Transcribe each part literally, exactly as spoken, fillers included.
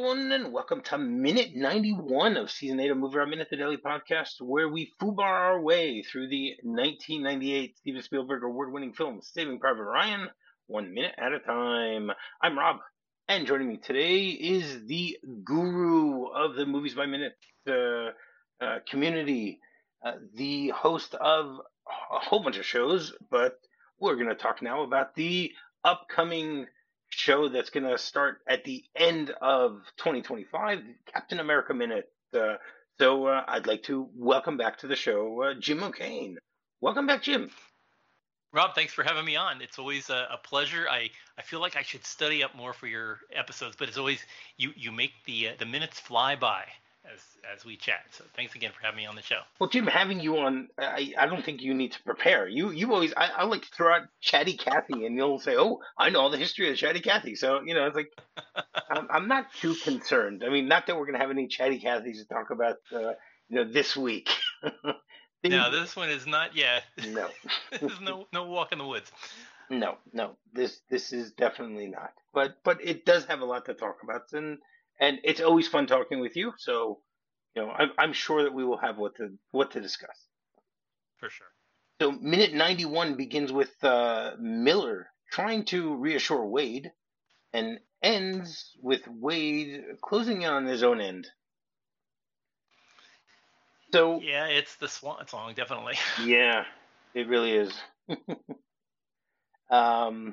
everyone, and welcome to minute ninety-one of season eight of Movie Rob Minute, the daily podcast, where we foobar our way through the nineteen ninety-eight Steven Spielberg award-winning film Saving Private Ryan, one minute at a time. I'm Rob, and joining me today is the guru of the Movies by Minute uh, uh, community, uh, the host of a whole bunch of shows, but we're going to talk now about the upcoming show that's going to start at the end of twenty twenty-five, Captain America Minute. Uh, so uh, I'd like to welcome back to the show uh, Jim O'Kane. Welcome back, Jim. Rob, thanks for having me on. It's always a, a pleasure. I, I feel like I should study up more for your episodes, but it's always you, you make the uh, the minutes fly by as as we chat. So thanks again for having me on the show. Well, Jim, having you on, I, I don't think you need to prepare. You you always, I, I like to throw out Chatty Cathy, and you'll say, oh, I know all the history of Chatty Cathy. So, you know, it's like, I'm, I'm not too concerned. I mean, not that we're going to have any Chatty Cathys to talk about, uh, you know, this week. Things, no, this one is not. Yeah, no, there's no no walk in the woods. No, no, this this is definitely not. But but it does have a lot to talk about, and and it's always fun talking with you. So, you know, I'm I'm sure that we will have what to what to discuss. For sure. So, minute ninety-one begins with uh, Miller trying to reassure Wade, and ends with Wade closing in on his own end. So yeah, it's the Swan song, definitely. Yeah, it really is. um.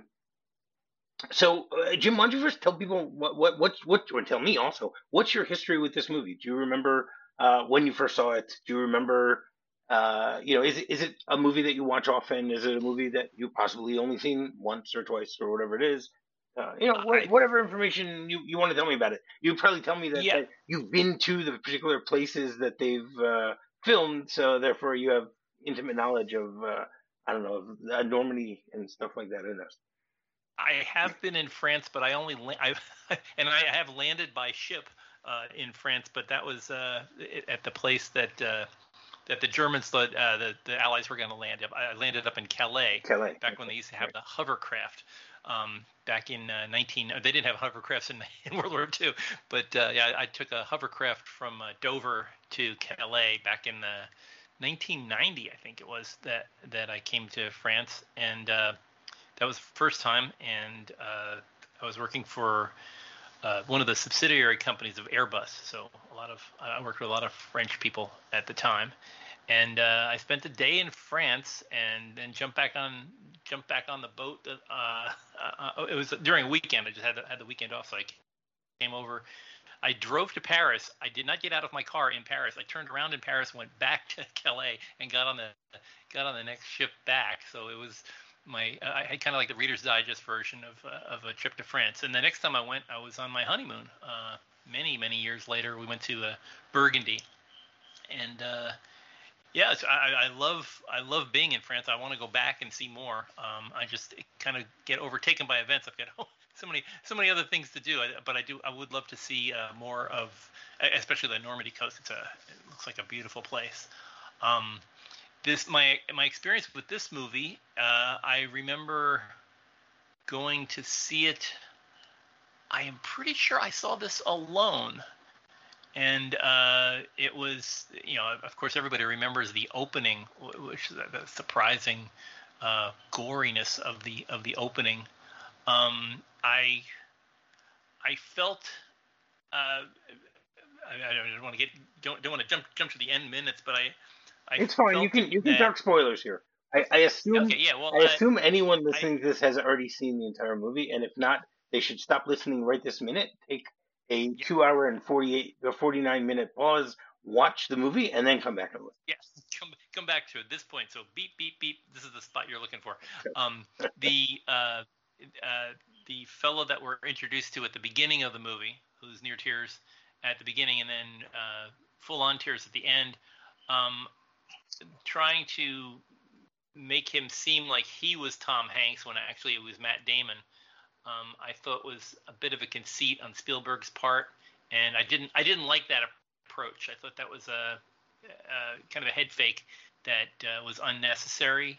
So, uh, Jim, why don't you first tell people what what what what, or tell me also, what's your history with this movie? Do you remember uh, when you first saw it? Do you remember, uh, you know, is it is it a movie that you watch often? Is it a movie that you possibly only seen once or twice or whatever it is? Uh, you know, I wh- whatever information you, you want to tell me about it. You probably tell me that, yeah. that you've been to the particular places that they've uh, filmed, so therefore you have intimate knowledge of, uh, I don't know, of, uh, Normandy and stuff like that. Who knows? I have been in France, but I only la- I and I have landed by ship uh, in France, but that was uh, at the place that uh, that the Germans thought uh, the the Allies were going to land up. I landed up in Calais, Calais. back when they used to have the hovercraft. Um, back in uh, nineteen, they didn't have hovercrafts in, in World War Two, but uh, yeah, I took a hovercraft from uh, Dover to Calais back in the nineteen ninety, I think it was that that I came to France, and uh, that was the first time, and uh, I was working for uh, one of the subsidiary companies of Airbus. So a lot of I worked with a lot of French people at the time, and uh, I spent a day in France, and then jumped back on jumped back on the boat. Uh, uh, it was during a weekend. I just had the, had the weekend off, so I came over. I drove to Paris. I did not get out of my car in Paris. I turned around in Paris, went back to Calais, and got on the got on the next ship back. So it was. My I had kind of like the Reader's Digest version of uh, of a trip to France. And the next time I went, I was on my honeymoon. Uh, many many years later, we went to uh, Burgundy, and uh, yeah, so I, I love I love being in France. I want to go back and see more. Um, I just kind of get overtaken by events. I've got so many so many other things to do. But I do I would love to see uh, more of, especially the Normandy coast. It's a it looks like a beautiful place. Um, This my my experience with this movie. Uh, I remember going to see it. I am pretty sure I saw this alone, and uh, it was, you know, of course, everybody remembers the opening, which is the surprising uh, goriness of the of the opening. Um, I I felt. Uh, I, I don't want to get don't don't want to jump jump to the end minutes, but I. I It's fine. You can you can that, talk spoilers here. I, I assume okay, yeah, well, I assume anyone I, listening to this has already seen the entire movie, and if not, they should stop listening right this minute. Take a yeah, two hour and forty eight or forty nine minute pause, watch the movie, and then come back and listen. yes, come come back to it this point. So beep beep beep. This is the spot you're looking for. Um, the uh, uh, the fellow that we're introduced to at the beginning of the movie, who's near tears at the beginning, and then uh, full on tears at the end. Um, trying to make him seem like he was Tom Hanks when actually it was Matt Damon, um, I thought was a bit of a conceit on Spielberg's part, and I didn't I didn't like that approach. I thought that was a, a kind of a head fake that uh, was unnecessary,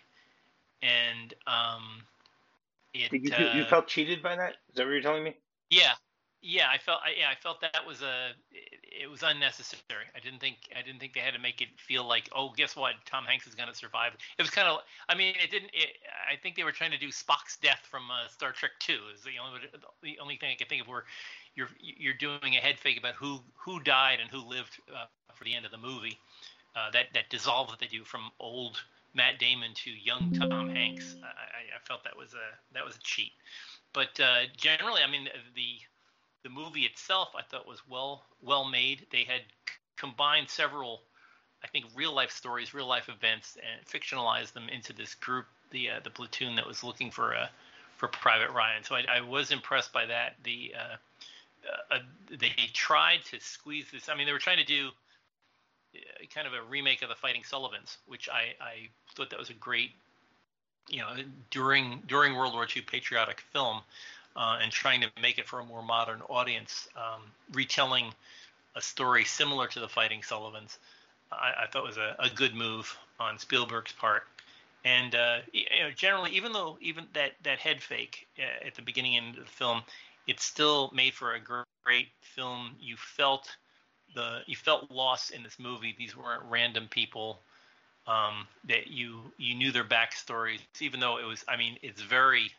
and um, it Did you uh, you felt cheated by that? Is that what you're telling me? yeah Yeah, I felt. I, yeah, I felt that was a. It, it was unnecessary. I didn't think. I didn't think they had to make it feel like, oh, guess what? Tom Hanks is going to survive. It was kind of. I mean, it didn't. It, I think they were trying to do Spock's death from uh, Star Trek Two. Is the only the only thing I can think of where you're you're doing a head fake about who who died and who lived uh, for the end of the movie. Uh, that that dissolve that they do from old Matt Damon to young Tom Hanks. I, I felt that was a that was a cheat. But uh, generally, I mean the the movie itself I thought was well well made. They had c- combined several, I think, real life stories, real life events, and fictionalized them into this group, the uh, the platoon that was looking for a for Private Ryan. So I, I was impressed by that. The uh, uh, they tried to squeeze this. I mean, they were trying to do uh, kind of a remake of the Fighting Sullivans, which I, I thought that was a great, you know, during during World War Two patriotic film, uh, and trying to make it for a more modern audience, um, retelling a story similar to the Fighting Sullivans. I, I thought was a, a good move on Spielberg's part. And uh, you know, generally, even though even that that head fake uh, at the beginning of the film, it still made for a great film. You felt the you felt lost in this movie. These weren't random people, um, that you you knew their backstories, even though it was. I mean, it's very.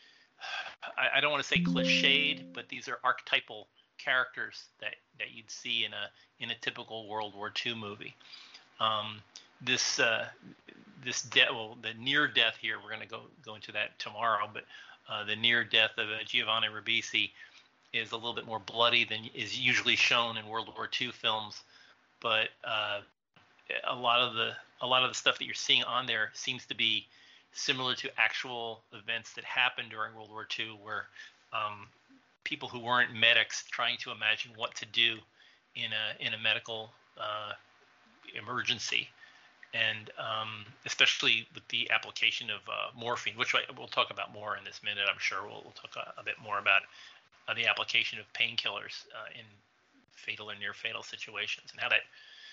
I, I don't want to say cliched, but these are archetypal characters that, that you'd see in a in a typical World War Two movie. Um, this uh, this death, well, the near death here. We're going to go go into that tomorrow, but uh, the near death of uh, Giovanni Ribisi is a little bit more bloody than is usually shown in World War Two films. But uh, a lot of the a lot of the stuff that you're seeing on there seems to be similar to actual events that happened during World War Two, where um, people who weren't medics trying to imagine what to do in a in a medical uh, emergency, and um, especially with the application of uh, morphine, which I, we'll talk about more in this minute. I'm sure we'll, we'll talk a, a bit more about uh, the application of painkillers uh, in fatal or near fatal situations, and how that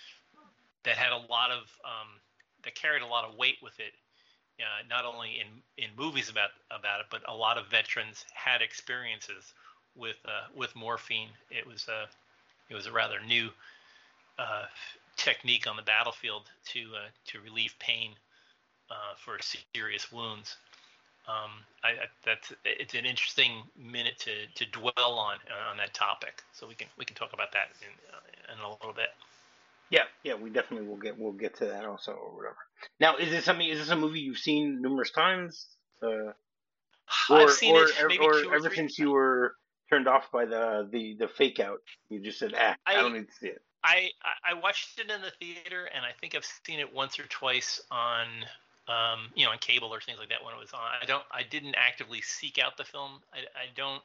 that had a lot of um, that carried a lot of weight with it. Uh, not only in, in movies about about it, but a lot of veterans had experiences with uh, with morphine. It was a it was a rather new uh, technique on the battlefield to uh, to relieve pain uh, for serious wounds. Um, I, I, that's it's an interesting minute to, to dwell on on that topic. So we can we can talk about that in, uh, in a little bit. Yeah, yeah, we definitely will get we'll get to that also or whatever. Now, is this something? Is this a movie you've seen numerous times, uh, I've or seen it or ev- maybe or two or ever three. since you were turned off by the the the fake out, you just said, "Ah, I I don't need to see it." I I watched it in the theater, and I think I've seen it once or twice on um, you know, on cable or things like that when it was on. I don't I didn't actively seek out the film. I, I don't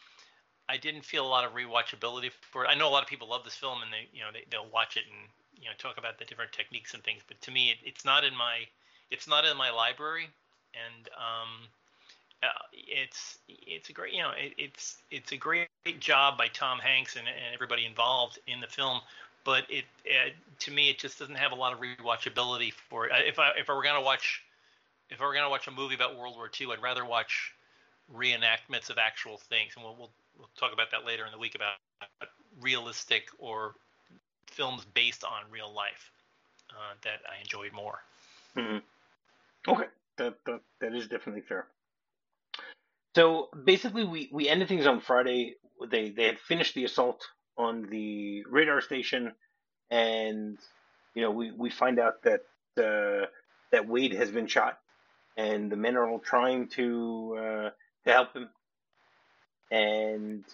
I didn't feel a lot of rewatchability for it. I know a lot of people love this film, and they you know they, they'll watch it and you know talk about the different techniques and things. But to me, it, it's not in my it's not in my library, and um, uh, it's it's a great you know it, it's it's a great job by Tom Hanks and, and everybody involved in the film, but it, it to me it just doesn't have a lot of rewatchability for it. If I if I were gonna watch if I were gonna watch a movie about World War Two, I'd rather watch reenactments of actual things, and we'll we'll, we'll talk about that later in the week about realistic or films based on real life uh, that I enjoyed more. Hmm. Okay, that, that that is definitely fair. So basically, we we ended things on Friday. They they had finished the assault on the radar station, and you know we we find out that uh, that Wade has been shot, and the men are all trying to uh, to help him, and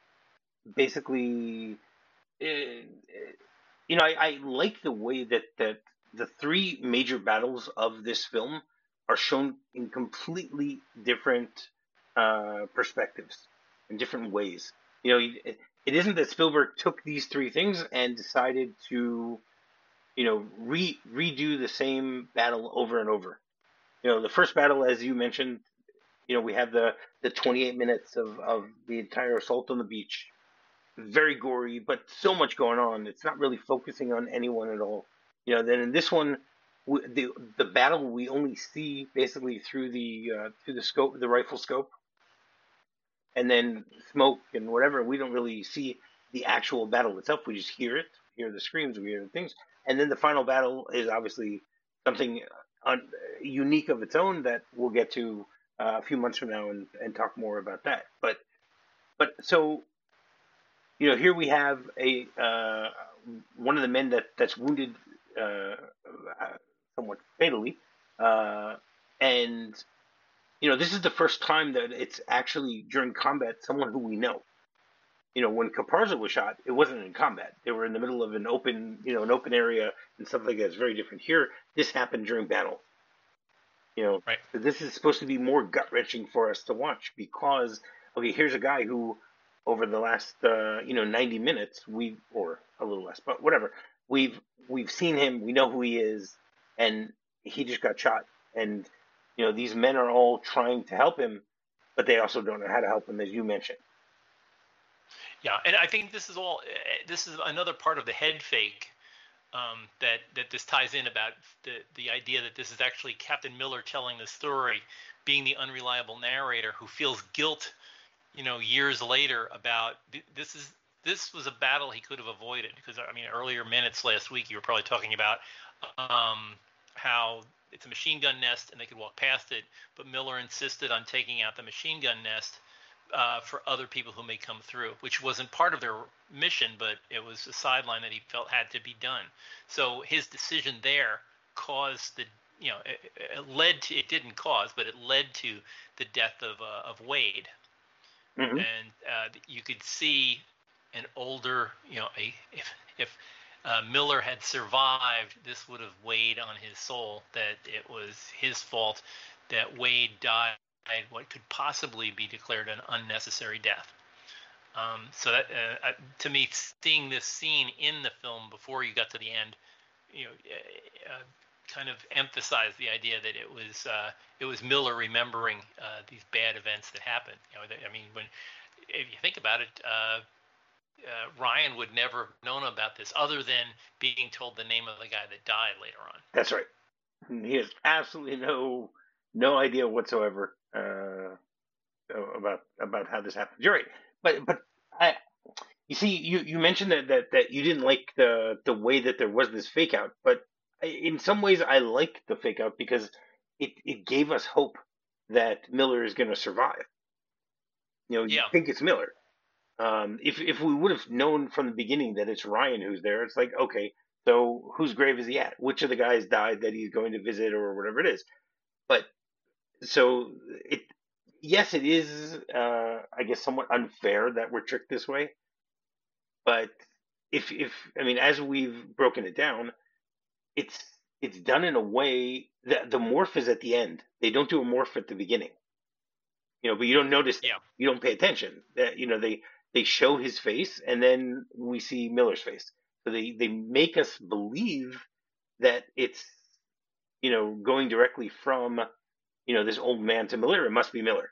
basically, uh, you know, I, I like the way that that the three major battles of this film are shown in completely different uh, perspectives, in different ways. You know, it, it isn't that Spielberg took these three things and decided to, you know, re redo the same battle over and over. You know, the first battle, as you mentioned, you know, we have the the twenty-eight minutes of of the entire assault on the beach, very gory, but so much going on. It's not really focusing on anyone at all. You know, then in this one, the the battle we only see basically through the uh, through the scope, the rifle scope, and then smoke and whatever. We don't really see the actual battle itself. We just hear it, hear the screams, we hear the things, and then the final battle is obviously something un- unique of its own that we'll get to uh, a few months from now and, and talk more about that. But but so you know, here we have a uh, one of the men that that's wounded uh, somewhat fatally, uh, and you know, this is the first time that it's actually during combat someone who we know. You know, when Caparza was shot, it wasn't in combat. They were in the middle of an open, you know, an open area and stuff like that. It's very different. Here, this happened during battle. You know, Right. so this is supposed to be more gut wrenching for us to watch because, okay, here's a guy who, over the last, uh, you know, ninety minutes, we or a little less, but whatever, we've we've seen him, we know who he is, and he just got shot, and you know, these men are all trying to help him, but they also don't know how to help him, as you mentioned. Yeah, and I think this is all. This is another part of the head fake um, that that this ties in about the the idea that this is actually Captain Miller telling the story, being the unreliable narrator who feels guilt, you know, years later about this is this was a battle he could have avoided because I mean earlier minutes last week you were probably talking about um, how it's a machine gun nest and they could walk past it, but Miller insisted on taking out the machine gun nest uh, for other people who may come through, which wasn't part of their mission, but it was a sideline that he felt had to be done. So his decision there caused the, you know, it, it led to, it didn't cause, but it led to the death of uh, of Wade. Mm-hmm. And uh, you could see an older, you know, a, if if uh, Miller had survived, this would have weighed on his soul that it was his fault that Wade died what could possibly be declared an unnecessary death. Um, so that, uh, to me, seeing this scene in the film before you got to the end, you know, uh, uh, kind of emphasized the idea that it was uh, it was Miller remembering uh, these bad events that happened. You know, I mean, when if you think about it, uh, uh, Ryan would never have known about this other than being told the name of the guy that died later on. That's right. He has absolutely no no idea whatsoever uh, about about how this happened. You're right, but but I you see you, you mentioned that, that that you didn't like the the way that there was this fake out, but in some ways I like the fake out because it it gave us hope that Miller is going to survive. You know, you Yeah, think it's Miller. Um, if if we would have known from the beginning that it's Ryan who's there, it's like okay, so whose grave is he at? Which of the guys died that he's going to visit or whatever it is? But so it yes, it is uh, I guess somewhat unfair that we're tricked this way. But if if I mean, as we've broken it down, it's it's done in a way that the morph is at the end. They don't do a morph at the beginning, you know, but you don't notice that. yeah, You don't pay attention. That you know they they show his face and then we see Miller's face. So they they make us believe that it's you know going directly from you know this old man to Miller. It must be Miller.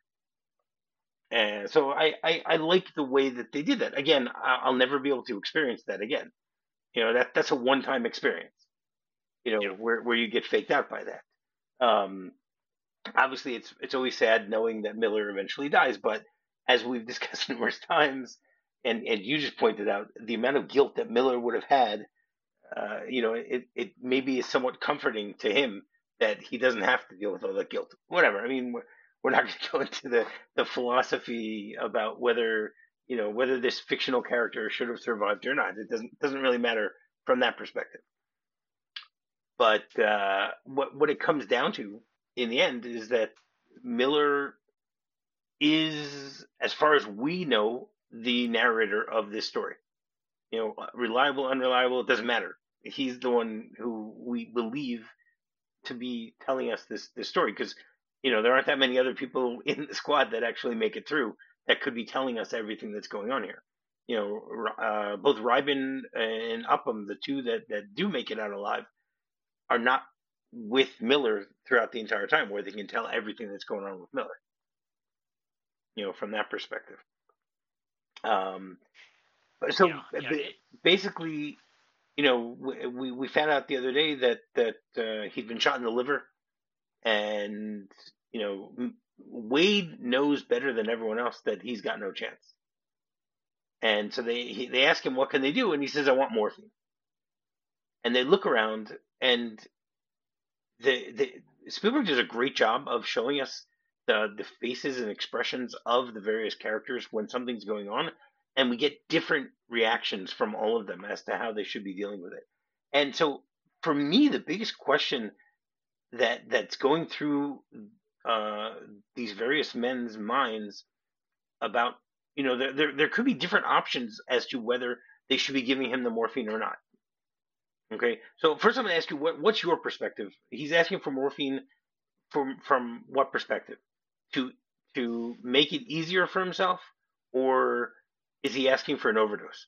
And so I, I, I like the way that they did that. Again, I'll never be able to experience that again. You know, that that's a one time experience, you know, yeah. where, where you get faked out by that. Um, obviously, it's it's always sad knowing that Miller eventually dies, but as we've discussed numerous times, and, and you just pointed out, the amount of guilt that Miller would have had, uh, you know, it, it maybe is somewhat comforting to him that he doesn't have to deal with all that guilt. Whatever. I mean, we're, we're not going to go into the, the philosophy about whether, you know, whether this fictional character should have survived or not. It doesn't doesn't really matter from that perspective. But uh, what what it comes down to in the end is that Miller is, as far as we know, the narrator of this story. You know, reliable, unreliable, it doesn't matter. He's the one who we believe to be telling us this this story because you know there aren't that many other people in the squad that actually make it through that could be telling us everything that's going on here. You know, uh, both Rybin and Upham, the two that that do make it out alive, are not with Miller throughout the entire time, where they can tell everything that's going on with Miller. You know, from that perspective. Um, so Yeah, yeah, it, basically, you know, we we found out the other day that that uh, he'd been shot in the liver, and you know, Wade knows better than everyone else that he's got no chance. And so they he, they ask him, what can they do? And he says, I want morphine. And they look around, and the, the Spielberg does a great job of showing us the the faces and expressions of the various characters when something's going on, and we get different reactions from all of them as to how they should be dealing with it. And so, for me, the biggest question that that's going through uh, these various men's minds about, you know, there, there there could be different options as to whether they should be giving him the morphine or not. Okay, so first I'm going to ask you, what what's your perspective? He's asking for morphine from from what perspective? To to make it easier for himself, or is he asking for an overdose?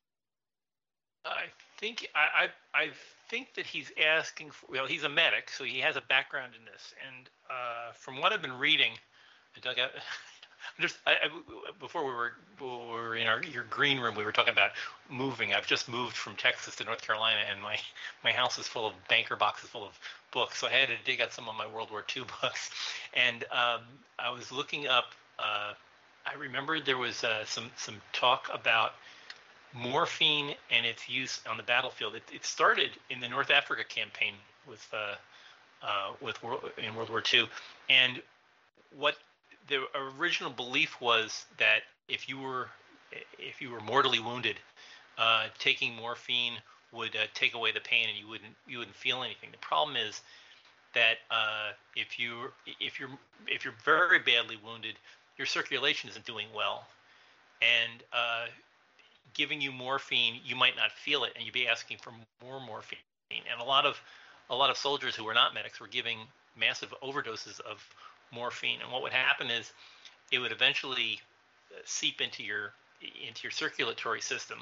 I think I, I I think that he's asking for. Well, he's a medic, so he has a background in this. And uh, from what I've been reading, I dug out. Just I, I, before we were we were in our your green room, we were talking about moving. I've just moved from Texas to North Carolina, and my my house is full of banker boxes full of books. So I had to dig out some of my World War Two books, and um, I was looking up. Uh, I remember there was uh, some some talk about morphine and its use on the battlefield. It, it started in the North Africa campaign with uh, uh, with World, in World War Two, and what the original belief was that if you were if you were mortally wounded, uh, taking morphine would uh, take away the pain and you wouldn't you wouldn't feel anything. The problem is that uh, if you if you're if you're very badly wounded, your circulation isn't doing well, and uh, giving you morphine, you might not feel it, and you'd be asking for more morphine. And a lot of a lot of soldiers who were not medics were giving massive overdoses of morphine. And what would happen is it would eventually seep into your into your circulatory system,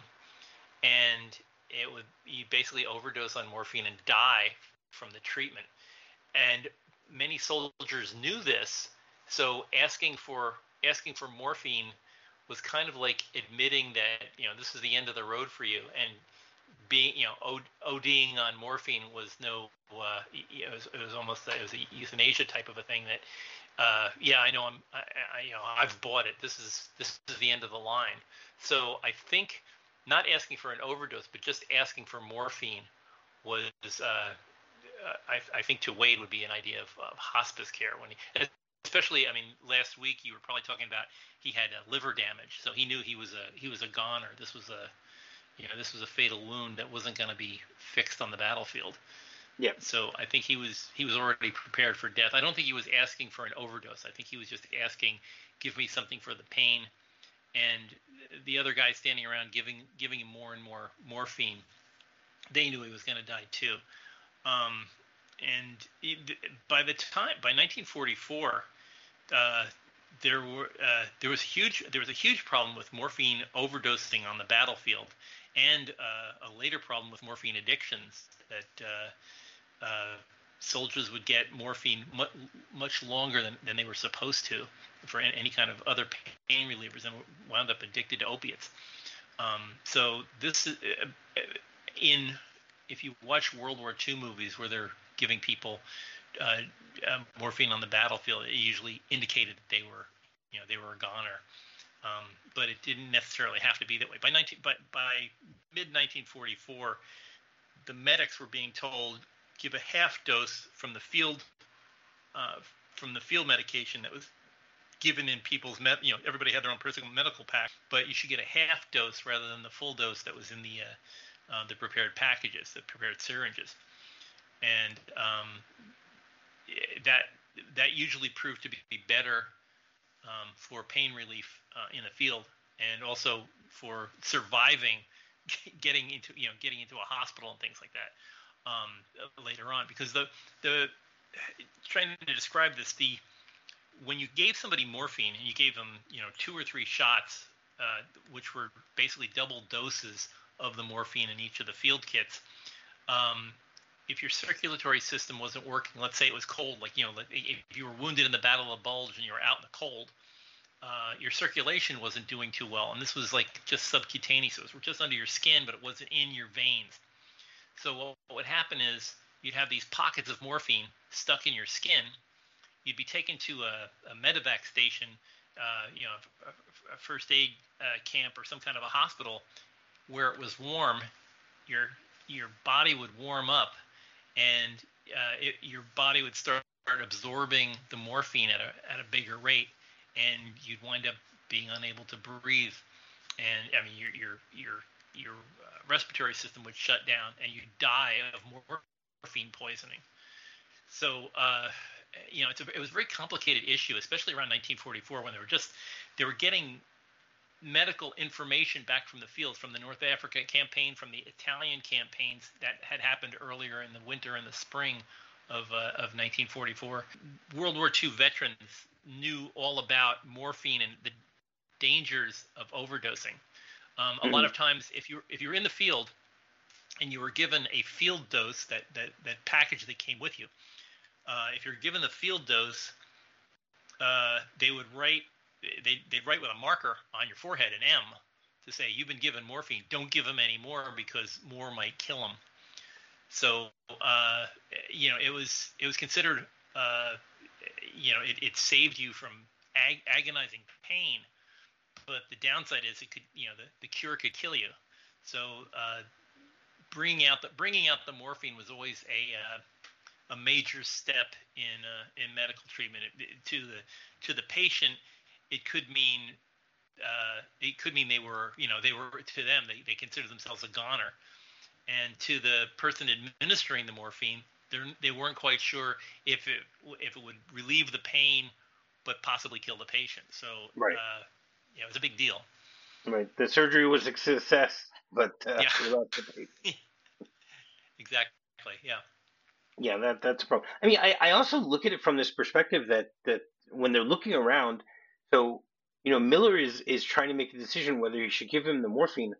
and it would you basically overdose on morphine and die from the treatment. And many soldiers knew this, so asking for asking for morphine was kind of like admitting that, you know, this is the end of the road for you, and being, you know, ODing on morphine was no, uh, it was, it was almost it was a euthanasia type of a thing. That, uh, yeah, I know, I'm, I, I, you know, I've bought it. This is this is the end of the line. So I think not asking for an overdose, but just asking for morphine was, uh, I, I think to Wade would be an idea of, of hospice care when he. Especially, I mean, last week you were probably talking about he had a liver damage, so he knew he was a he was a goner. This was a, you know, this was a fatal wound that wasn't going to be fixed on the battlefield. Yeah. So I think he was he was already prepared for death. I don't think he was asking for an overdose. I think he was just asking, give me something for the pain. And the other guy standing around giving giving him more and more morphine, they knew he was going to die too. Um, and it, by the time by nineteen forty-four. Uh, there were uh, there was huge there was a huge problem with morphine overdosing on the battlefield, and uh, a later problem with morphine addictions, that uh, uh, soldiers would get morphine much, much longer than, than they were supposed to for any kind of other pain relievers, and wound up addicted to opiates. Um, so this is uh, in if you watch World War Two movies where they're giving people Uh, uh, morphine on the battlefield, it usually indicated that they were, you know, they were a goner. Um, but it didn't necessarily have to be that way. By nineteen, but by mid nineteen forty-four, the medics were being told, give a half dose from the field, uh, from the field medication that was given in people's, med- you know, everybody had their own personal medical pack, but you should get a half dose rather than the full dose that was in the uh, uh, the prepared packages, the prepared syringes, and um, that that usually proved to be better um, for pain relief uh, in the field, and also for surviving getting into you know getting into a hospital and things like that um, later on. Because the the trying to describe this, the when you gave somebody morphine and you gave them you know two or three shots, uh, which were basically double doses of the morphine in each of the field kits. Um, If your circulatory system wasn't working, let's say it was cold, like, you know, like if you were wounded in the Battle of Bulge and you were out in the cold, uh, your circulation wasn't doing too well. And this was like just subcutaneous. It was just under your skin, but it wasn't in your veins. So what would happen is you'd have these pockets of morphine stuck in your skin, you'd be taken to a, a medevac station, uh, you know, a, a first aid uh, camp or some kind of a hospital where it was warm. Your your body would warm up, and uh, it, your body would start absorbing the morphine at a at a bigger rate, and you'd wind up being unable to breathe. And I mean, your your your your uh, respiratory system would shut down, and you'd die of morphine poisoning. So, uh, you know, it's a, it was a very complicated issue, especially around nineteen forty-four when they were just they were getting medical information back from the field, from the North Africa campaign, from the Italian campaigns that had happened earlier in the winter and the spring of uh, of nineteen forty-four. World War Two veterans knew all about morphine and the dangers of overdosing. Um, a mm-hmm. lot of times, if you if you're in the field and you were given a field dose, that that that package that came with you, uh, if you're given the field dose, uh, they would write they they'd write with a marker on your forehead an M to say you've been given morphine. Don't give them any more because more might kill them. So uh, you know it was it was considered uh, you know it, it saved you from ag- agonizing pain. But the downside is it could, you know, the, the cure could kill you. So uh, bringing out the bringing out the morphine was always a uh, a major step in uh, in medical treatment. It, it, to the to the patient, it could mean uh, it could mean they were, you know, they were to them they they considered themselves a goner, and to the person administering the morphine, they they weren't quite sure if it if it would relieve the pain, but possibly kill the patient. So right. Uh, Yeah, it was a big deal. Right. The surgery was a success, but uh, yeah. without the patient. Exactly. Yeah. Yeah, that that's a problem. I mean, I, I also look at it from this perspective that that when they're looking around, so you know, Miller is is trying to make a decision whether he should give him the morphine.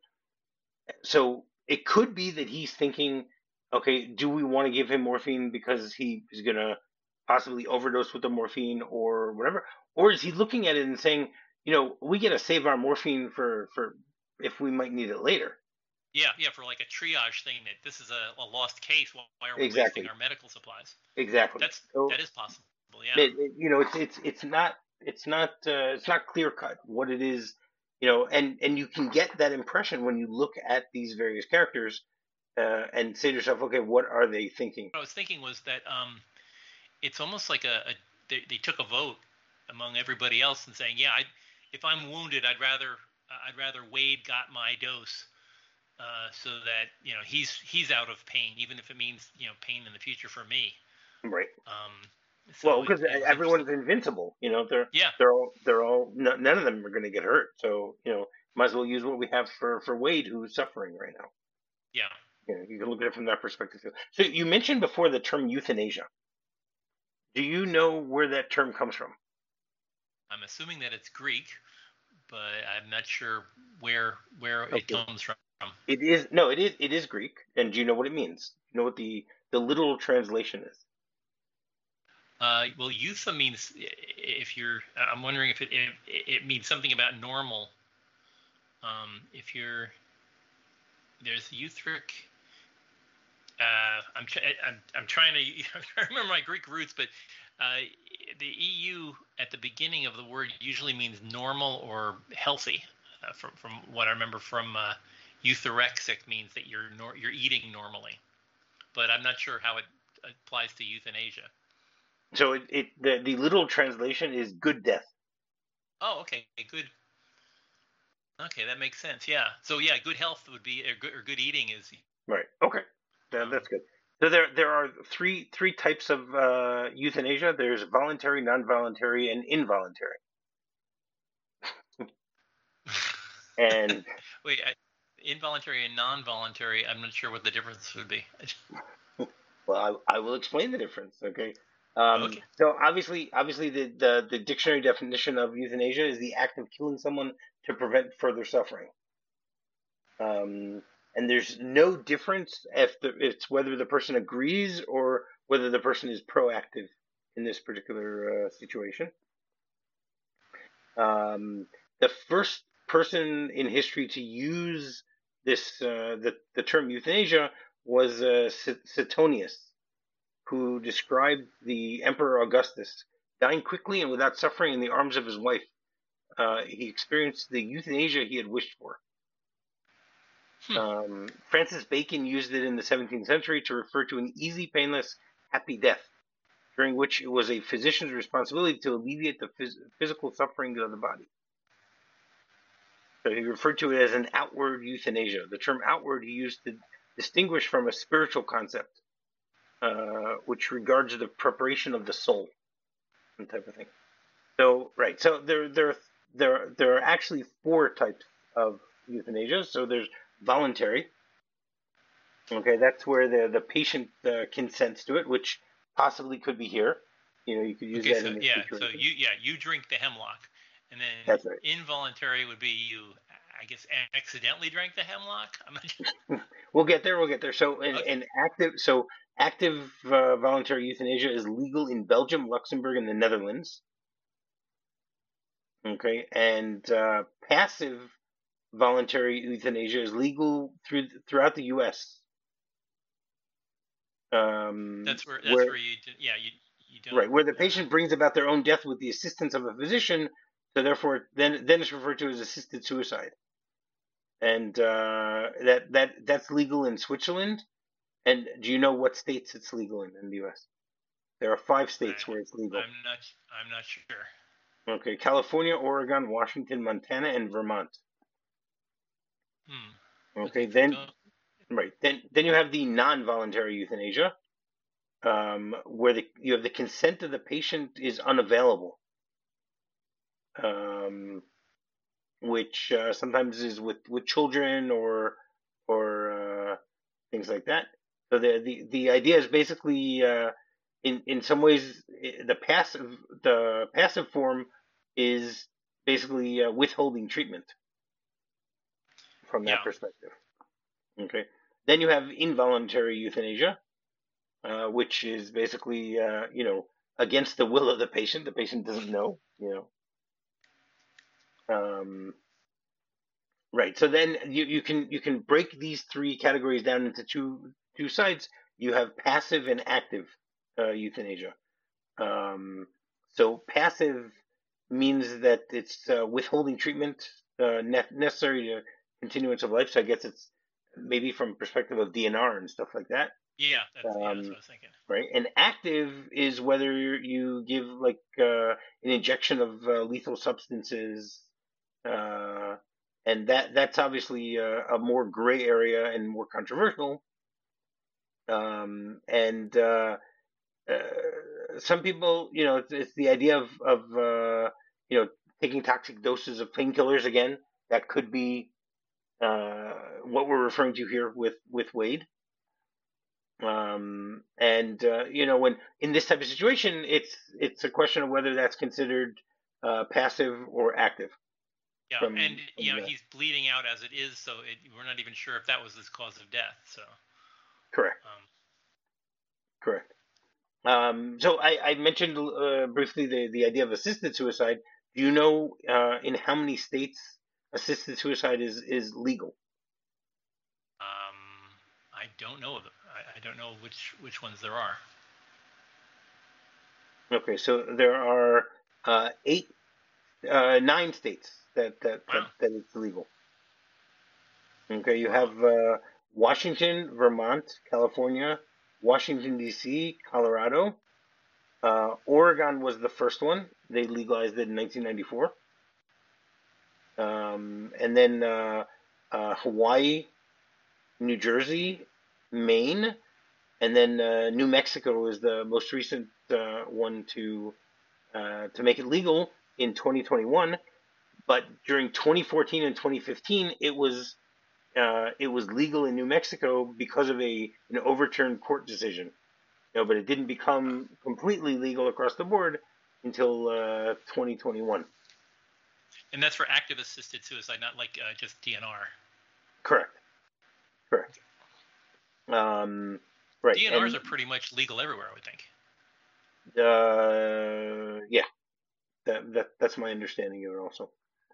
So it could be that he's thinking, okay, do we want to give him morphine because he is gonna possibly overdose with the morphine or whatever, or is he looking at it and saying, you know, we got to save our morphine for, for if we might need it later. Yeah, yeah, for like a triage thing that this is a, a lost case. Why are we exactly. wasting our medical supplies? Exactly. That's so, that is possible. Yeah. It, it, you know, it's it's it's not it's not uh, it's not clear cut what it is. You know, and and you can get that impression when you look at these various characters uh, and say to yourself, okay, what are they thinking? What I was thinking was that um, it's almost like a, a they, they took a vote among everybody else and saying, yeah, I, if I'm wounded, I'd rather I'd rather Wade got my dose, uh, so that you know he's he's out of pain, even if it means you know pain in the future for me. Right. Um, so well, because everyone's invincible, you know. They're yeah. They're all they're all none of them are going to get hurt. So you know, might as well use what we have for for Wade, who's suffering right now. Yeah. You know, you can look at it from that perspective too. So you mentioned before the term euthanasia. Do you know where that term comes from? I'm assuming that it's Greek, but I'm not sure where where okay. it comes from. It is no, it is it is Greek. And do you know what it means? Do you know what the the literal translation is? Uh, well, eutha means if you're. I'm wondering if it it, it means something about normal. Um, if you're there's euthric. Uh, I'm, I'm I'm trying to remember my Greek roots, but uh, the E U at the beginning of the word usually means normal or healthy. Uh, from from what I remember from uh, euthorexic means that you're nor- you're eating normally, but I'm not sure how it applies to euthanasia. So it, it the the literal translation is good death. Oh, okay, good. Okay, that makes sense. Yeah. So yeah, good health would be or good, or good eating is right. Okay. That, that's good. So there there are three three types of uh, euthanasia. There's voluntary, non-voluntary, and involuntary. and wait, I, involuntary and non-voluntary. I'm not sure what the difference would be. well, I, I will explain the difference. Okay. Um, okay. So obviously, obviously, the, the the dictionary definition of euthanasia is the act of killing someone to prevent further suffering. Um, and there's no difference if the, it's whether the person agrees or whether the person is proactive in this particular uh, situation. Um, the first person in history to use this uh, the the term euthanasia was uh, Suetonius, who described the Emperor Augustus Dying quickly and without suffering in the arms of his wife, uh, he experienced the euthanasia he had wished for. Hmm. Um, Francis Bacon used it in the seventeenth century to refer to an easy, painless, happy death, during which it was a physician's responsibility to alleviate the phys- physical suffering of the body. So he referred to it as an outward euthanasia. The term outward he used to distinguish from a spiritual concept, uh, which regards the preparation of the soul, and type of thing. So right, so there there there there are actually four types of euthanasia. So there's voluntary. Okay, that's where the the patient uh, consents to it, which possibly could be here. You know, you could use Okay, that so in this yeah, so situation. you yeah you drink the hemlock, and then That's right. involuntary would be you, I guess, accidentally drank the hemlock. I'm not sure. We'll get there. We'll get there. So, an, Okay. an active, so active uh, voluntary euthanasia is legal in Belgium, Luxembourg, and the Netherlands. Okay, and uh, passive voluntary euthanasia is legal through throughout the U S. Um, That's where that's where where you yeah you you don't right where the uh, patient brings about their own death with the assistance of a physician. So therefore, then then it's referred to as assisted suicide, and uh, that that that's legal in Switzerland. And do you know what states it's legal in in the U S? There are five states where it's I legal. I'm not I'm not sure. Okay, California, Oregon, Washington, Montana, and Vermont. Hmm. Okay, Okay. then Go. right then then you have the non-voluntary euthanasia, um, where the you have the consent of the patient is unavailable, um, which uh, sometimes is with with children or or uh, things like that. So the the the idea is basically uh, in in some ways the passive the passive form is basically uh, withholding treatment from that Yeah. perspective. Okay. Then you have involuntary euthanasia, uh, which is basically uh, you know against the will of the patient. The patient doesn't know, you know. Um, right. So then you, you can you can break these three categories down into two two sides. You have passive and active uh, euthanasia. Um, so passive means that it's uh, withholding treatment uh, ne- necessary to continuance of life. So I guess it's maybe from perspective of D N R and stuff like that. Yeah. That's yeah. That's Um, what I was thinking. right. And active is whether you give like uh, an injection of uh, lethal substances, uh, and that that's obviously a, a more gray area and more controversial. Um, and uh, uh, some people, you know, it's, it's the idea of of uh, you know taking toxic doses of painkillers again. That could be uh, what we're referring to here with with Wade. Um, and uh, you know, when in this type of situation, it's it's a question of whether that's considered uh, passive or active Yeah. And from you from know the he's bleeding out as it is, so it, we're not even sure if that was his cause of death. So. correct, Um, correct. Um, so I, I mentioned uh, briefly the the idea of assisted suicide. Do you know uh, in how many states assisted suicide is is legal? um, I don't know. I, I don't know which which ones there are. Okay, so there are uh, eight, uh, nine states that that that Wow. that it's legal. Okay, you Wow. have uh, Washington, Vermont, California, Washington D C, Colorado. Uh, Oregon was the first one. They legalized it in nineteen ninety-four. Um, and then uh, uh, Hawaii, New Jersey, Maine, and then uh, New Mexico is the most recent uh, one to uh, to make it legal in twenty twenty-one. But during twenty fourteen and twenty fifteen, it was uh, it was legal in New Mexico because of a an overturned court decision. You know, but it didn't become completely legal across the board until uh, twenty twenty-one. And that's for active assisted suicide, not like uh, just D N R. Correct. Correct. Um, right. D N Rs And are pretty much legal everywhere, I would think. uh, yeah, that, that that's my understanding of it also.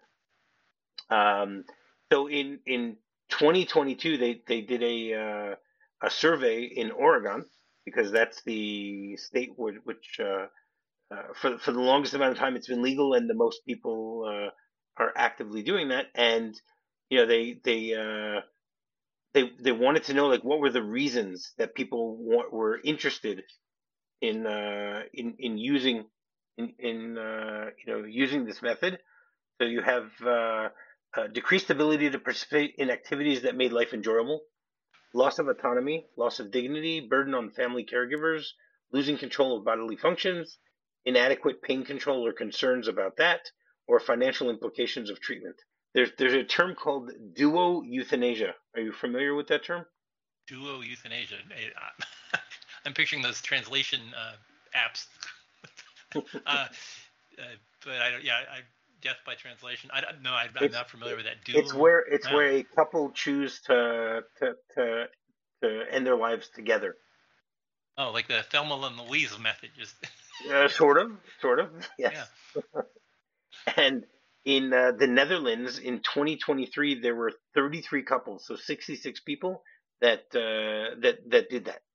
Um, so in in twenty twenty-two, they they did a uh, a survey in Oregon because that's the state which, which uh, uh, for for the longest amount of time it's been legal, and the most people uh, are actively doing that. And you know, they they uh, they they wanted to know like what were the reasons that people wa- were interested in uh, in in using in in uh, you know using this method. So you have uh, uh, decreased ability to participate in activities that made life enjoyable, loss of autonomy, loss of dignity, burden on family caregivers, losing control of bodily functions, inadequate pain control or concerns about that, or financial implications of treatment. There's there's a term called duo euthanasia. Are you familiar with that term? Duo euthanasia. I, I'm picturing those translation uh, apps. uh, uh, but I don't. Yeah, I, death by translation. I don't know. I, I'm It's not familiar with that. it's Duo. where it's Wow. where a couple choose to to to to end their lives together. Oh, like the Thelma and Louise method. Just Uh, sort of, sort of, yeah. yes. And in uh, the Netherlands in twenty twenty-three, there were thirty-three couples, so sixty-six people that uh, that that did that.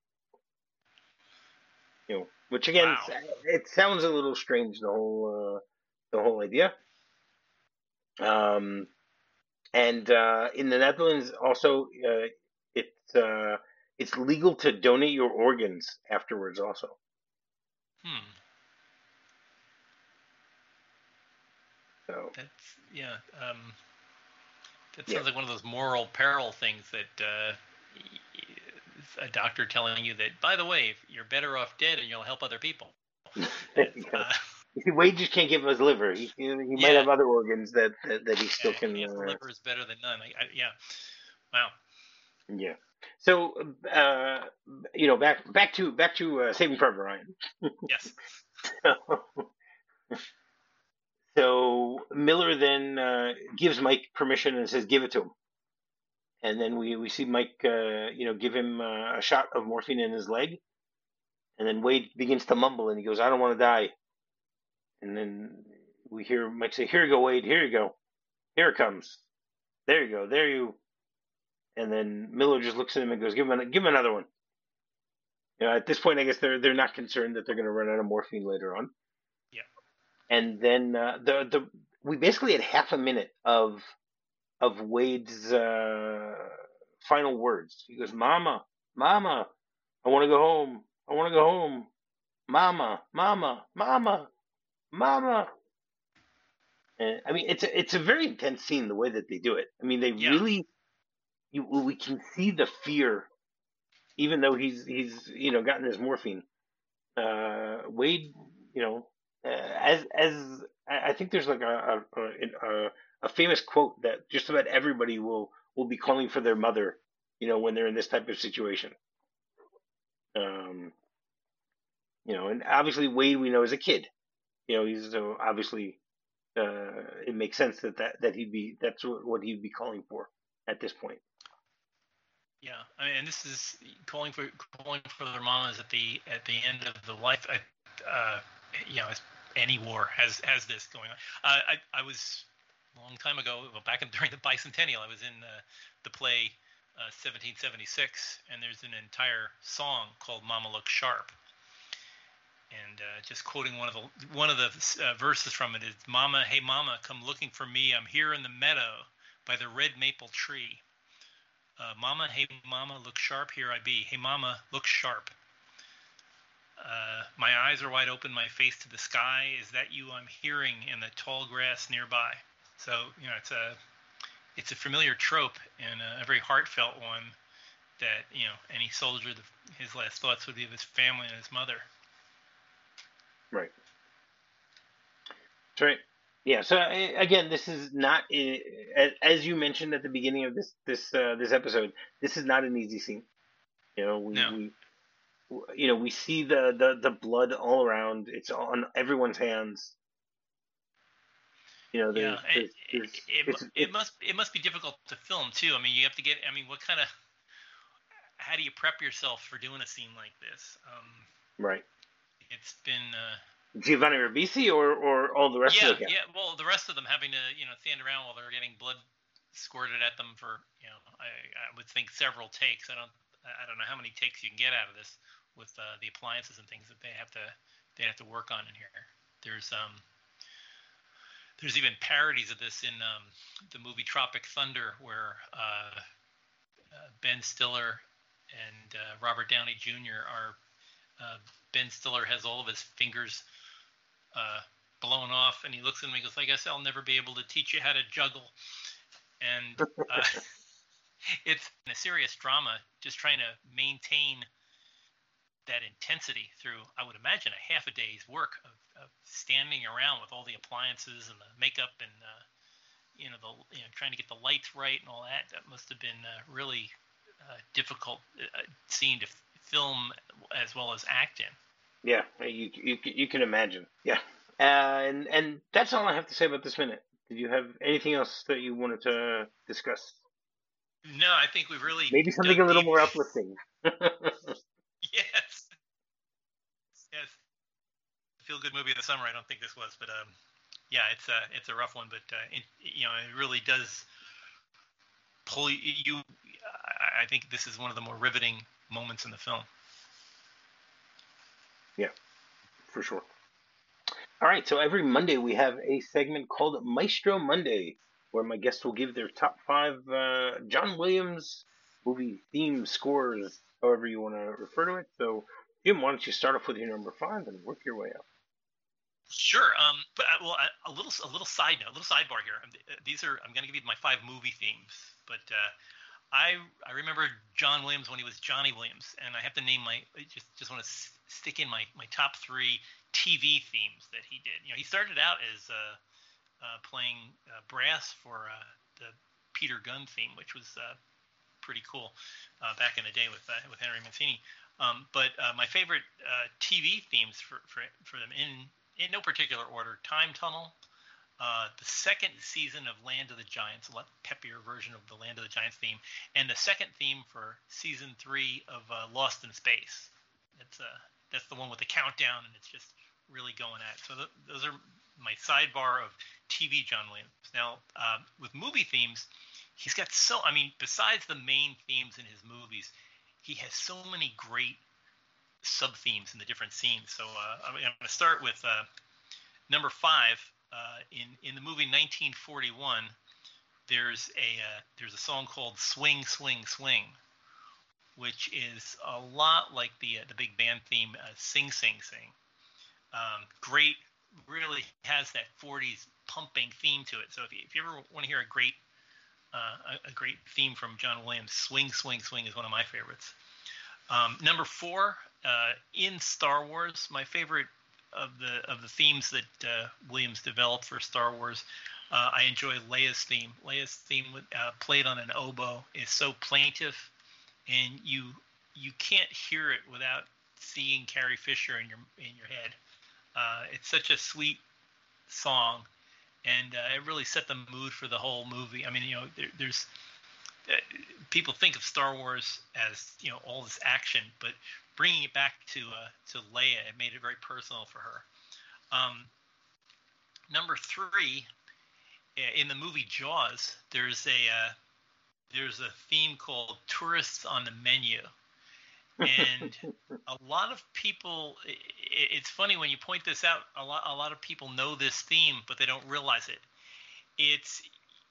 You know, which again, Wow. it sounds a little strange, the whole uh, the whole idea. Um, and uh, in the Netherlands, also, uh, it's uh, it's legal to donate your organs afterwards, also. Hmm. So That's yeah. Um, that yeah, sounds like one of those moral peril things that uh, a doctor telling you that, by the way, you're better off dead and you'll help other people. That's, uh, Wade just can't give his liver. He he might yeah, have other organs that that, that he yeah, still can. half a Uh, liver is better than none. I, I, yeah, wow. yeah. So uh, you know, back back to back to uh, Saving Private Ryan. Yes. So Miller then uh, gives Mike permission and says, "Give it to him." And then we, we see Mike, uh, you know, give him uh, a shot of morphine in his leg, and then Wade begins to mumble, and he goes, "I don't want to die." And then we hear Mike say, "Here you go, Wade. Here you go. Here it comes. There you go. There you." And then Miller just looks at him and goes, "Give him, an, give him another one." You know, at this point, I guess they're they're not concerned that they're going to run out of morphine later on. Yeah. And then uh, the the we basically had half a minute of of Wade's uh, final words. He goes, "Mama, Mama, I want to go home. I want to go home. Mama, Mama, Mama, Mama." And, I mean, it's a, it's a very intense scene the way that they do it. I mean, they Yeah. really you we can see the fear, even though he's he's you know gotten his morphine. Uh, Wade, you know, uh, as as I think there's like a a, a a famous quote that just about everybody will will be calling for their mother, you know, when they're in this type of situation. Um, you know, and obviously Wade we know is a kid. You know, he's so obviously uh, it makes sense that, that that he'd be that's what he'd be calling for at this point. Yeah. I mean, and this is calling for calling for their mamas at the at the end of the life. Uh, you know, any war has has this going on. Uh, I I was a long time ago, well, back in, during the bicentennial, I was in uh, the play uh, seventeen seventy-six, and there's an entire song called "Mama Look Sharp." And uh, just quoting one of the one of the uh, verses from it is, "Mama, hey mama, come looking for me. I'm here in the meadow by the red maple tree. Uh, mama, hey mama, look sharp. Here I be. Hey mama, look sharp. Uh, my eyes are wide open, my face to the sky. Is that you I'm hearing in the tall grass nearby?" So you know, it's a it's a familiar trope and a, a very heartfelt one that you know any soldier, the, his last thoughts would be of his family and his mother. Right. That's right. Yeah. So again, this is not as you mentioned at the beginning of this this uh, this episode. This is not an easy scene. You know, we No. we you know we see the the the blood all around. It's on everyone's hands. You know, Yeah, there's it, there's there's it, it's it it's must it must be difficult to film too. I mean, you have to get. I mean, what kind of how do you prep yourself for doing a scene like this? Um, right. it's been uh, Giovanni Ribisi or or all the rest of yeah, the cast. yeah. Well, the rest of them having to you know stand around while they're getting blood squirted at them for you know I, I would think several takes. I don't I don't know how many takes you can get out of this with uh, the appliances and things that they have to they have to work on in here. There's um, there's even parodies of this in um, the movie Tropic Thunder, where uh, uh, Ben Stiller and uh, Robert Downey Junior are. Uh, Ben Stiller has all of his fingers uh, blown off, and he looks at him and goes, "I guess I'll never be able to teach you how to juggle." And uh, it's a serious drama, just trying to maintain that intensity through, I would imagine, a half a day's work of, of standing around with all the appliances and the makeup and uh, you know the you know trying to get the lights right and all that. That must have been uh, really uh, difficult uh, scene to f- film as well as act in. Yeah, you you you can imagine. Yeah, uh, and and that's all I have to say about this minute. Did you have anything else that you wanted to discuss? No, I think we really Maybe something dug a little deep. more uplifting. Yes, yes. Feel good movie of the summer. I don't think this was, but um, yeah, it's a it's a rough one, but uh, it, you know, it really does pull you. I think this is one of the more riveting moments in the film. Yeah, for sure. All right, so every Monday we have a segment called Maestro Monday, where my guests will give their top five uh, John Williams movie theme scores, however you want to refer to it. So, Jim, why don't you start off with your number five and work your way up? Sure. Um, but uh, well, a little a little side note, a little sidebar here. These are I'm going to give you my five movie themes, but uh, I I remember John Williams when he was Johnny Williams, and I have to name my I just just want to s- stick in my my top three T V themes that he did. You know, he started out as uh, uh, playing uh, brass for uh, the Peter Gunn theme, which was uh, pretty cool uh, back in the day with uh, with Henry Mancini. Um, but uh, my favorite uh, T V themes for, for for them in in no particular order: Time Tunnel, uh, the second season of Land of the Giants, a lot peppier version of the Land of the Giants theme, and the second theme for season three of uh, Lost in Space. That's uh, that's the one with the countdown, and it's just really going at it. So th- those are my sidebar of T V John Williams. Now, uh, with movie themes, he's got so, I mean, besides the main themes in his movies, he has so many great sub themes in the different scenes. So uh, I'm, I'm going to start with uh, number five. Uh, in in the movie nineteen forty-one, there's a uh, there's a song called "Swing, Swing, Swing," which is a lot like the uh, the big band theme, uh, "Sing, Sing, Sing." Um, great, really has that forties pumping theme to it. So if you, if you ever want to hear a great uh, a, a great theme from John Williams, "Swing, Swing, Swing" is one of my favorites. Um, number four, uh, in Star Wars, my favorite of the of the themes that uh, Williams developed for Star Wars, uh, I enjoy Leia's theme. Leia's theme, uh, played on an oboe, is so plaintive, and you you can't hear it without seeing Carrie Fisher in your in your head. Uh, it's such a sweet song, and uh, it really set the mood for the whole movie. I mean, you know, there, there's uh, people think of Star Wars as, you know, all this action, but bringing it back to uh, to Leia, it made it very personal for her. Um, number three, in the movie Jaws, there's a uh, there's a theme called "Tourists on the Menu," and a lot of people. It, it's funny when you point this out. A lot a lot of people know this theme, but they don't realize it. It's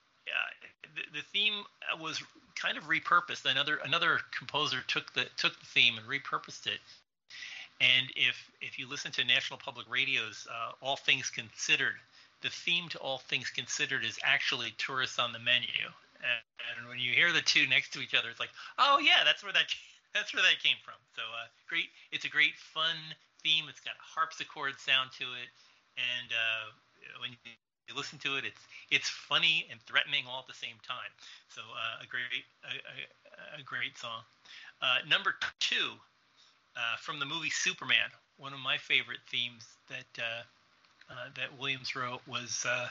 uh, the, the theme was kind of repurposed. Another another composer took the took the theme and repurposed it. And if if you listen to National Public Radio's uh, All Things Considered, the theme to All Things Considered is actually "Tourists on the Menu." And, and when you hear the two next to each other, it's like, oh yeah, that's where that that's where that came from. So uh, great, it's a great fun theme. It's got a harpsichord sound to it, and uh, when you you listen to it, it's it's funny and threatening all at the same time. So uh, a great a, a, a great song. Uh, number two, uh, from the movie Superman, one of my favorite themes that uh, uh, that Williams wrote was uh,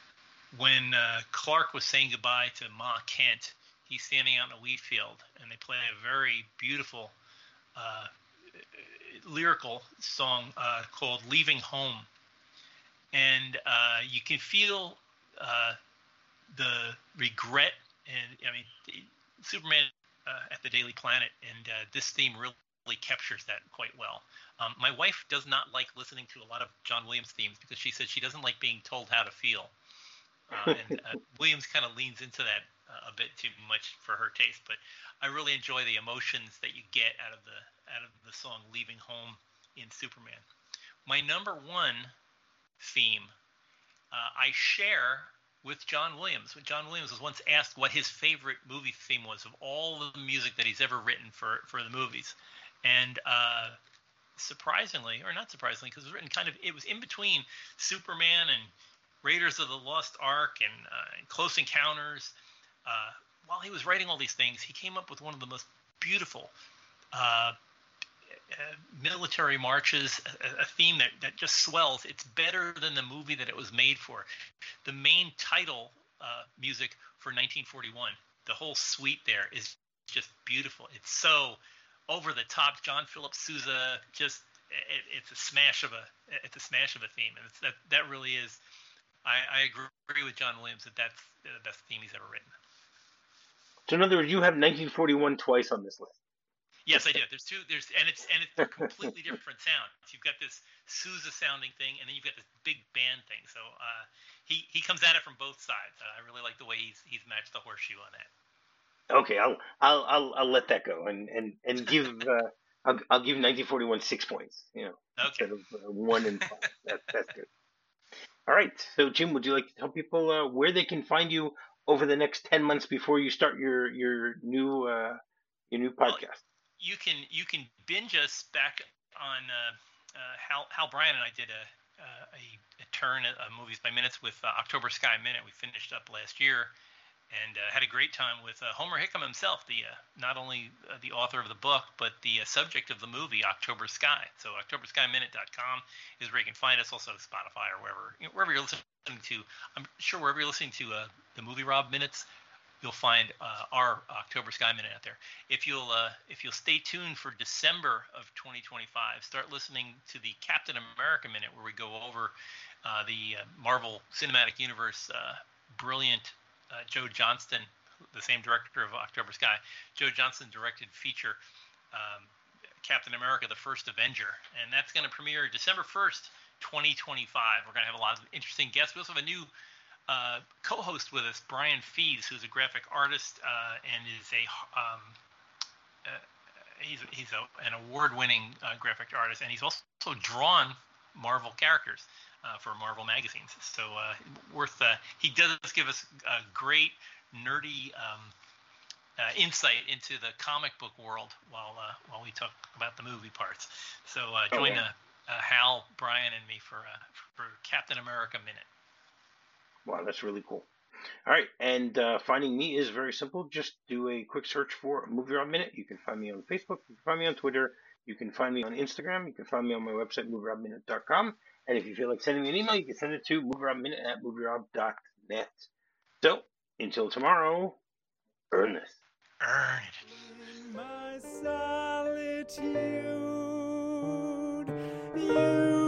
when uh, Clark was saying goodbye to Ma Kent. He's standing out in a wheat field, and they play a very beautiful uh, lyrical song uh, called "Leaving Home." And uh, you can feel uh, the regret, and I mean, Superman uh, at the Daily Planet, and uh, this theme really captures that quite well. Um, my wife does not like listening to a lot of John Williams themes because she says she doesn't like being told how to feel. Uh, and uh, Williams kind of leans into that uh, a bit too much for her taste, but I really enjoy the emotions that you get out of the out of the song "Leaving Home" in Superman. My number one theme uh, I share with John Williams. John Williams was once asked what his favorite movie theme was of all the music that he's ever written for for the movies, and uh, surprisingly, or not surprisingly, because it was written kind of, it was in between Superman and Raiders of the Lost Ark and, uh, and Close Encounters. Uh, while he was writing all these things, he came up with one of the most beautiful uh, uh, military marches, a, a theme that, that just swells. It's better than the movie that it was made for. The main title uh, music for nineteen forty-one, the whole suite there is just beautiful. It's so over the top. John Philip Sousa, just it, it's a smash of a it's a smash of a theme, and it's, that that really is. I, I agree with John Williams that that's the best theme he's ever written. So in other words, you have nineteen forty-one twice on this list. Yes, I do. There's two. There's and it's and it's completely different sounds. You've got this Sousa sounding thing, and then you've got this big band thing. So uh, he he comes at it from both sides. Uh, I really like the way he's he's matched the horseshoe on that. Okay, I'll I'll I'll, I'll let that go and and and give uh, I'll I'll give nineteen forty-one six points. You know, okay. Instead of uh, one and five. That's that's good. All right. So Jim, would you like to tell people uh, where they can find you over the next ten months before you start your your new uh, your new podcast? Well, you can you can binge us back on uh, uh, Hal Hal Bryan and I did a uh, a, a turn at uh, Movies by Minutes with uh, October Sky Minute. We finished up last year. And uh, had a great time with uh, Homer Hickam himself, the uh, not only uh, the author of the book, but the uh, subject of the movie, October Sky. So october sky minute dot com is where you can find us, also Spotify or wherever you know, wherever you're listening to. I'm sure wherever you're listening to uh, the Movie Rob Minutes, you'll find uh, our October Sky Minute out there. If you'll uh, if you'll stay tuned for December of twenty twenty-five, start listening to the Captain America Minute, where we go over uh, the uh, Marvel Cinematic Universe uh, brilliant. Uh, Joe Johnston, the same director of October Sky, Joe Johnston directed feature um, Captain America, the First Avenger. And that's going to premiere December first, twenty twenty-five. We're going to have a lot of interesting guests. We also have a new uh, co-host with us, Brian Fees, who's a graphic artist uh, and is a um, uh, he's, he's a, an award-winning uh, graphic artist, and he's also drawn Marvel characters. Uh, for Marvel magazines, so uh, worth. Uh, he does give us a great nerdy um, uh, insight into the comic book world while uh, while we talk about the movie parts. So uh, join oh, yeah. uh, uh, Hal, Brian, and me for uh, for Captain America Minute. Wow, that's really cool. All right, and uh, finding me is very simple. Just do a quick search for Movie Rob Minute. You can find me on Facebook. You can find me on Twitter. You can find me on Instagram. You can find me on my website, movie rob minute dot com. And if you feel like sending me an email, you can send it to movierobminute at movierob dot net. So, until tomorrow, earn this. Earn it. In my solitude, you